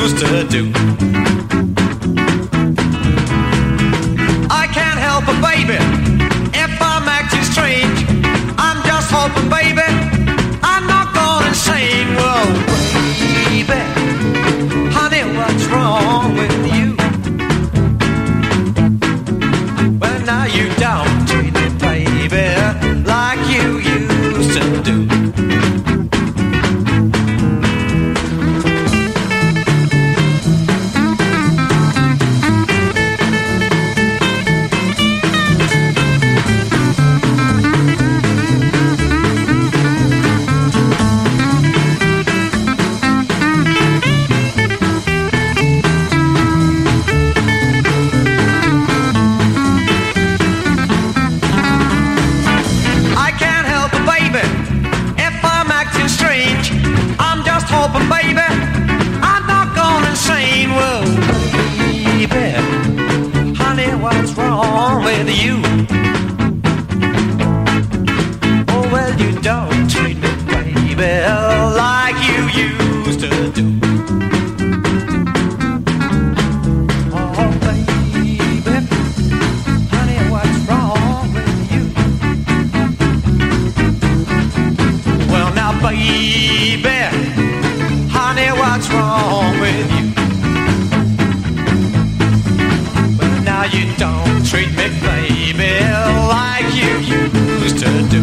used to do. I can't help it, baby, if I'm acting strange. I'm just hoping, baby, I'm not going insane. Well, baby, honey, what's wrong with you? Well, now you don't treat me, baby, like you used to do. Hoping, baby, I'm not going insane. Well, baby, honey, what's wrong with you? Oh, well, you don't treat me, baby, like you used to do. Oh, baby, honey, what's wrong with you? Well, now, baby, honey, what's wrong with you? Well, now you don't treat me, baby, like you used to do.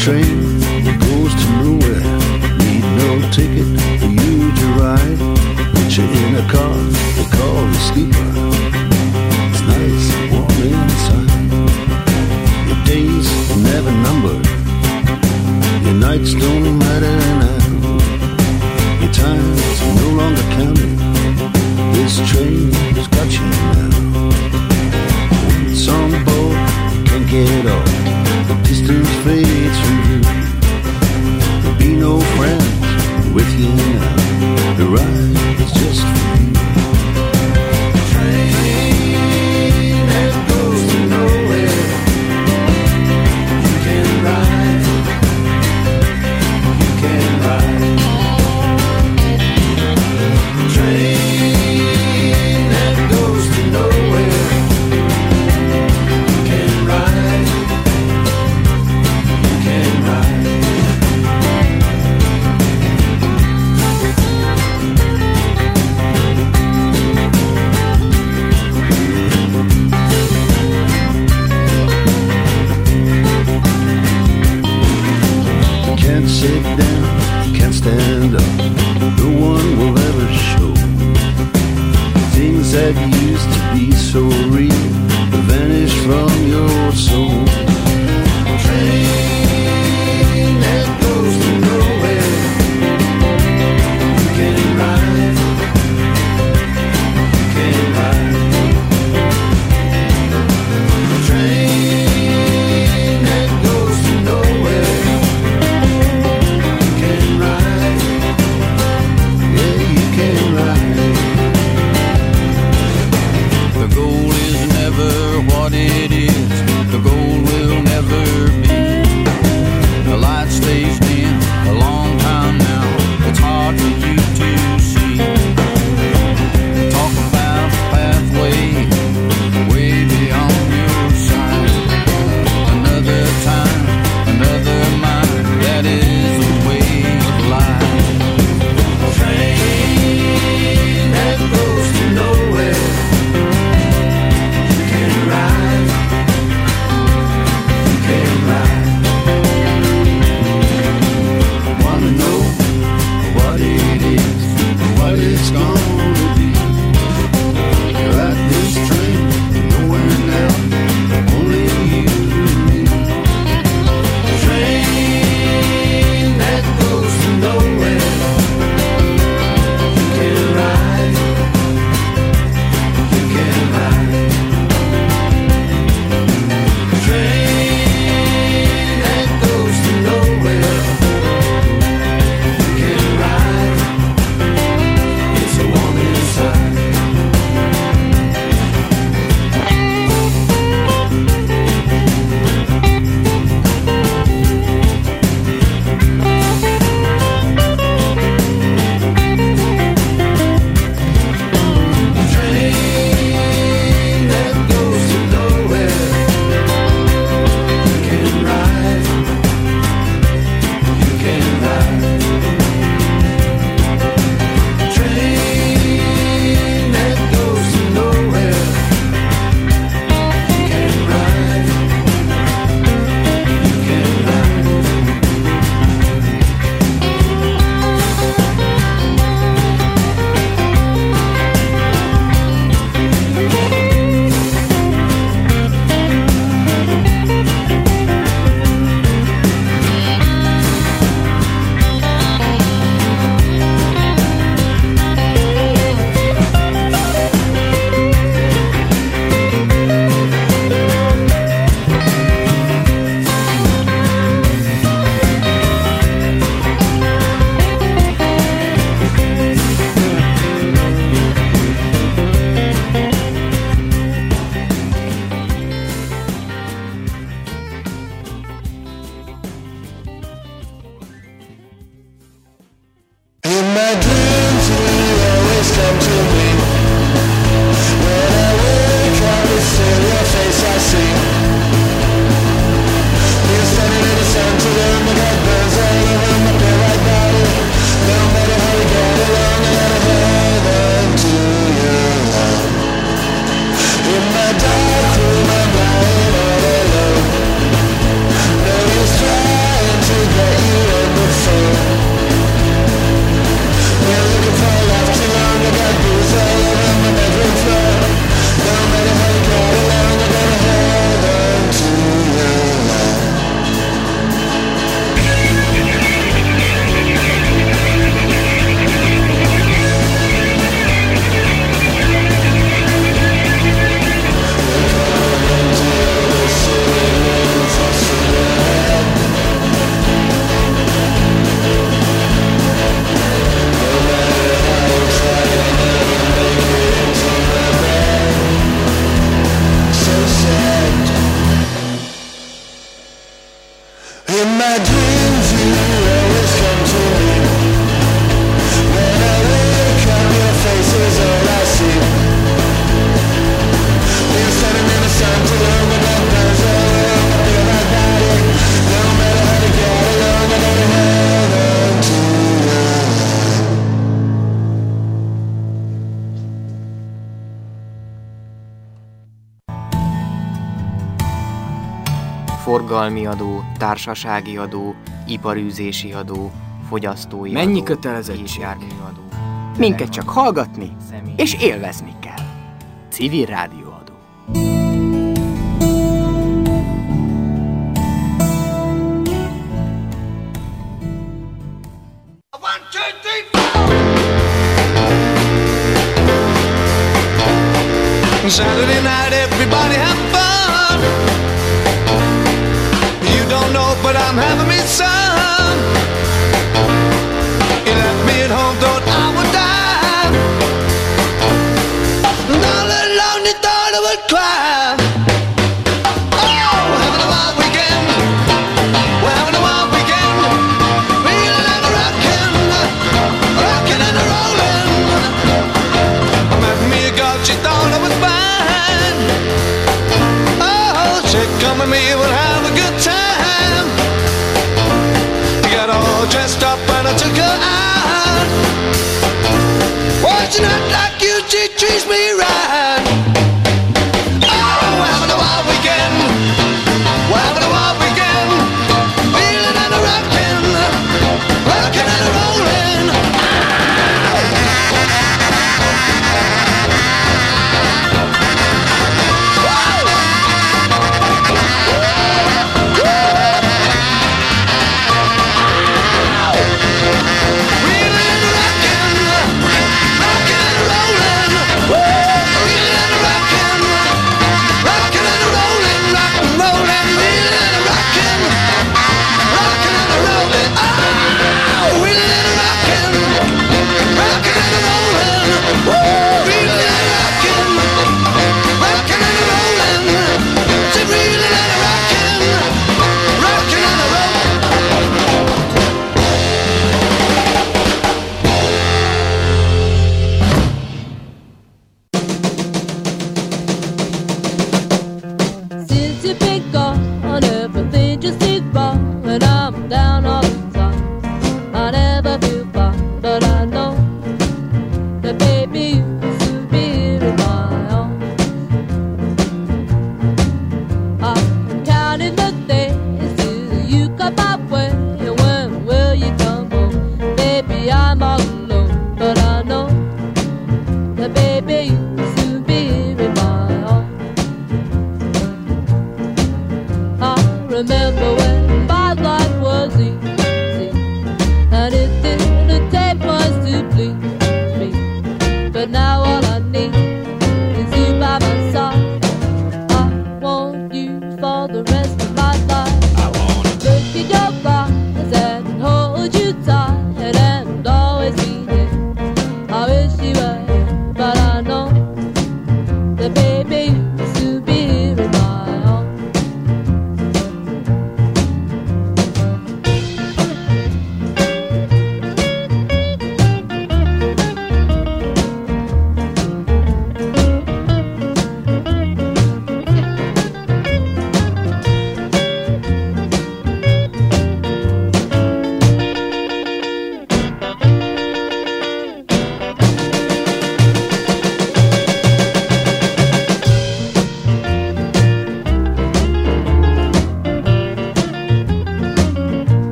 train goes to nowhere. Need no ticket for you to ride. Put you in a car they call the sleeper. It's nice and warm inside. Your days are never numbered. Your nights don't matter now. Your time's no longer counted. This train has got you now. Once on board, you can't get off. The distance fades from view. There'll be no friends with you now. The ride is just for you. Train that goes to nowhere. You can ride. You can ride. Train that goes to nowhere. You can ride. You can ride. Can't sit down, can't stand up. No one will ever show. Things that used to be so real vanish from your soul. Train that goes to nowhere. You can ride. You can ride. Train that goes to nowhere. You can ride. Yeah, you can ride. The goal is never what it is. The goal will never be. The light stays dim a long time now. It's hard for you to see. Talk about a pathway way beyond your sight. Another time, another mind. That is the way of life. Train that goes to nowhere. You can ride. You can ride. Wanna know what it is, what it's gonna be. You're at this train, nowhere now, only you and me. Train that goes to nowhere. You can ride. You can ride. Train that goes to nowhere. You can ride. It's a warm inside. Train that goes to nowhere. You can ride. You can ride. Train that goes to nowhere. You can ride. You can ride. In my dreams you always come to me. When I wake up it's in your face I see. You're standing in the center of the got burns all over my bare white body. No matter how we get along I gotta hold on to your love. In my dark room I'm lying all alone. No use trying forgalmi adó, társasági adó, iparűzési adó, fogyasztói mennyi adó, kötelezettség? járműadó. Minket csak hallgatni személy- és élvezni kell. Civil rádióadó. Saturday night, everybody have fun. You don't know, but I'm having me some. You left me at home, thought I would die. And all alone, you thought I would cry. Oh, we're having a wild weekend. We're having a wild weekend. Feeling like a rockin', rockin' and a rollin'. I met me a girl, she thought I was fine. Said come with me, we'll have a good time. We got all dressed up and I took her out. Why she not like you, she treats me right. Oh, we're having a wild weekend. We're having a wild weekend. Feeling and a rockin', rockin' and a rollin'.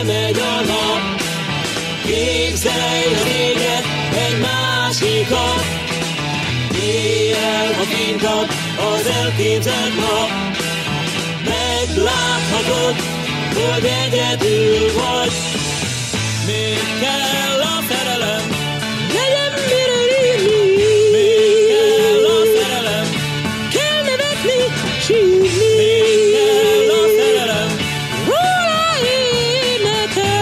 lemegy a nap. Képzelj az éget egy másikat, éjjel, ha kintad az elképzelt nap. Megláthatod, hogy egyedül vagy. Még kell a szerelem, legyen miről írni. Még kell a szerelem, kell nevetni, sírni. Még kell a szerelem, róla énekelj.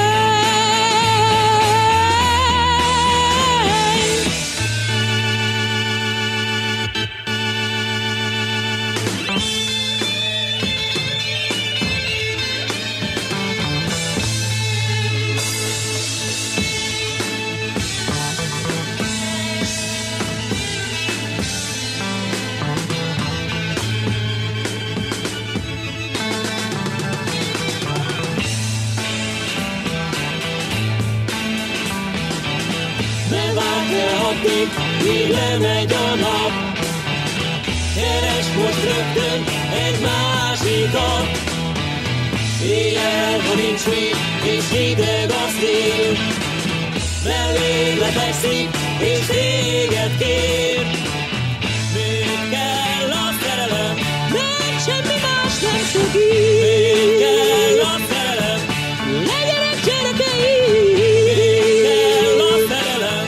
Míg lemegy a nap, keresd most rögtön egy másikat. Éjjel, ha nincs mit, és hideg a szél, melléd lefekszik, és téged kér. Még kell a szerelem, mert semmi más nem segít. Még kell a szerelem, legyenek gyerekeim. Még kell a szerelem,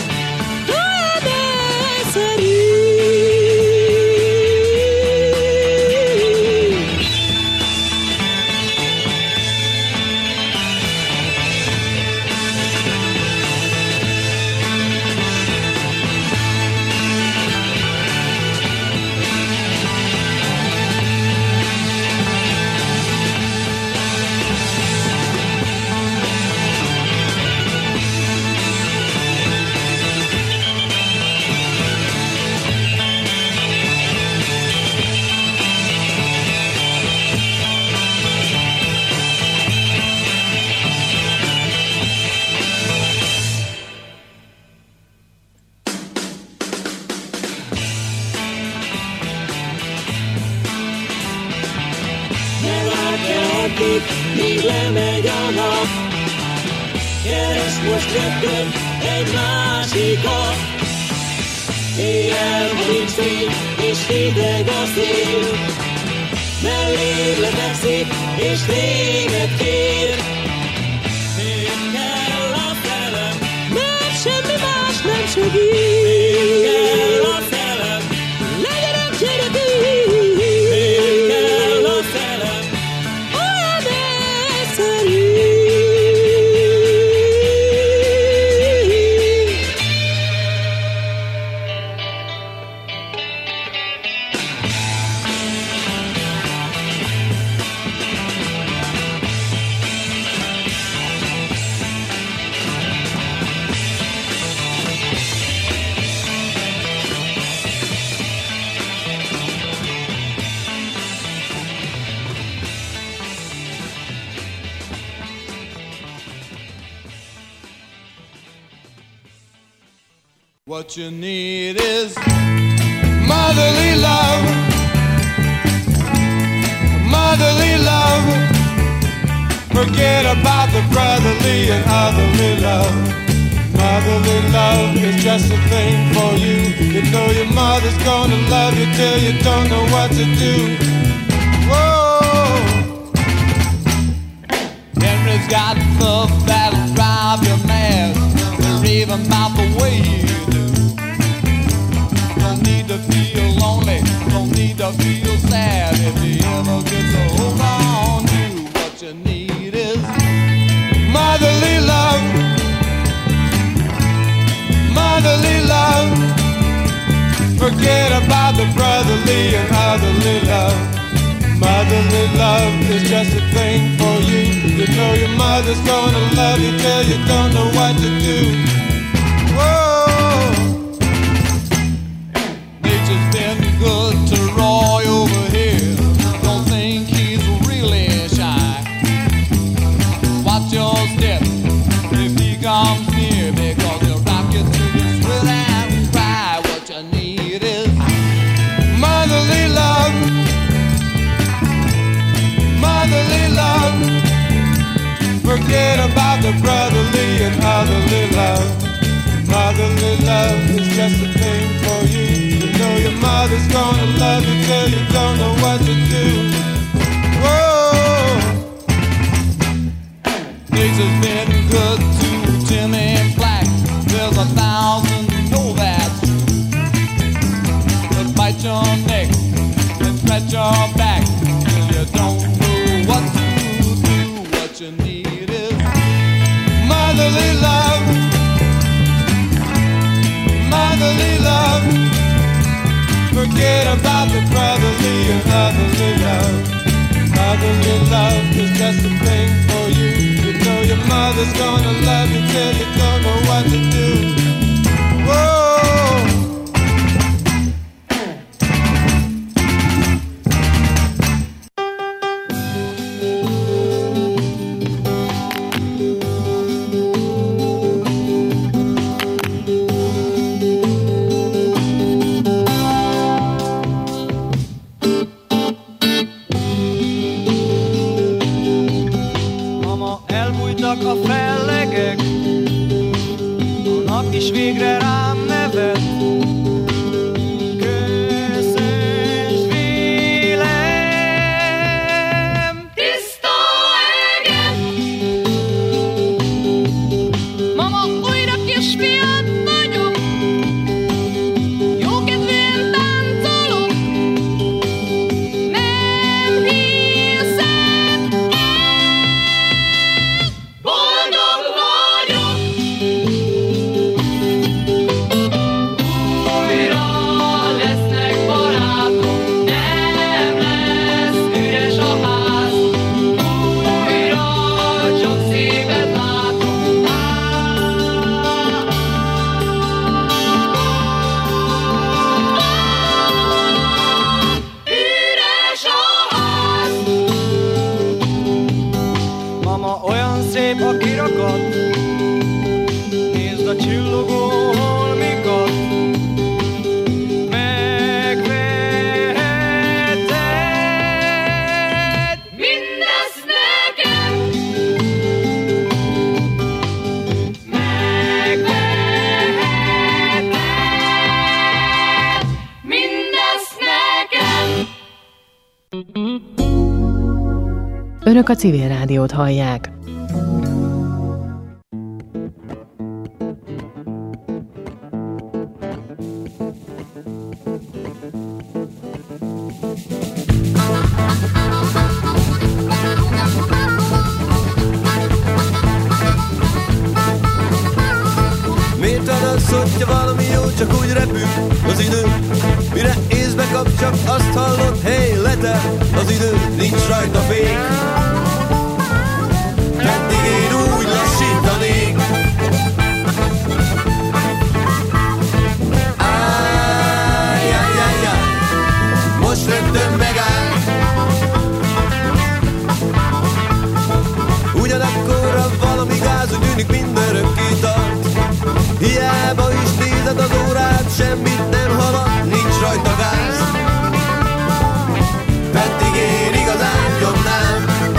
míg lemegy a nap, keresd most rögtön egy másikat. Éjjel, ha nincs fény, és hideg a szél, melléd lefekszik, és téged kér. Még kell a szerelem, mert semmi más nem segít. Még kell a szerelem, legyenek gyerekeim. Még kell a szerelem, what you need is motherly love, motherly love. Forget about the brotherly and otherly love. Motherly love is just a thing for you. You know your mother's gonna love you till you don't know what to do. Whoa, Henry's got love that'll drive you mad. Raving about the way you do. Don't need to feel lonely, don't need to feel sad. If you ever get to hold on to what you need is motherly love, motherly love. Forget about the brotherly and otherly love. Motherly love is just a thing for you. You know your mother's gonna love you till you don't know what to do. Whoa, nature's been good to Roy over here. Don't think he's really shy. Watch your step if he comes near, because he'll rock you to the sweat and cry. What you need is motherly love, motherly love. Forget about love is just a thing for you. You know your mother's gonna love you till you don't know what to do. Whoa, nature's been good to Jimmy Black. There's 1,000 know that. They'll bite your neck and scratch your back. And you don't know what to do. What you need is motherly love. Motherly love. Forget about the brotherly and motherly love. Motherly love is just a thing for you. You know your mother's gonna love you till you don't know what to do. Whoa. A fellegek, a nap is végre rám nevet. Közös vélem, tiszta égem. Mama, újra kisfiad vagyok, jó kedvén táncolok. Nem hiszem, boldog vagyok. Újra lesznek barátok, nem lesz üres a ház. Újra csak szépet látok. Üres a ház. Mama, olyan szép a kirakat, nézd a csillogó holmikat. Megveheted mindezt nekem. Megveheted mindezt nekem. Önök a Civil Rádiót hallják. Miért van az, hogyha valami jó, csak úgy repül az idő? Mire észbe kap, csak azt hallod, hey, letel az idő, nincs rajta fék. Pedig én úgy lassítanék. Ájjájjájjáj, most rögtön megáll. Ugyanakkor valami gáz, úgy tűnik mindörökké tart. Hiába is nézed az órát, semmit nem halad, nincs rajta gáz. Pedig én igazán nyomnám.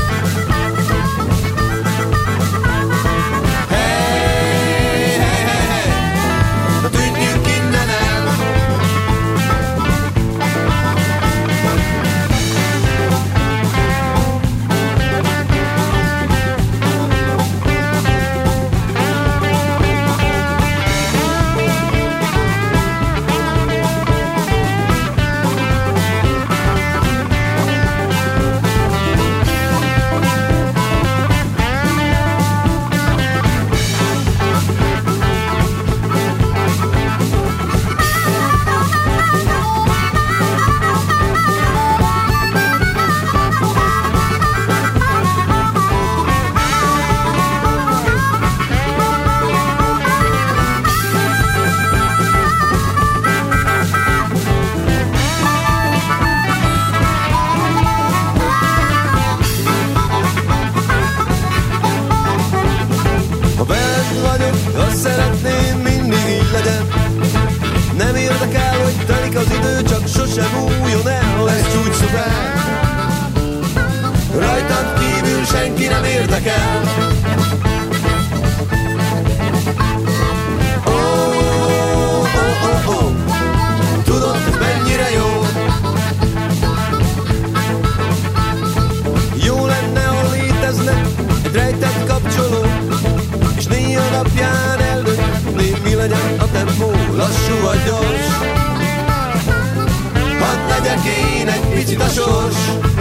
gyors. Hadd legyek én egy picit a sors.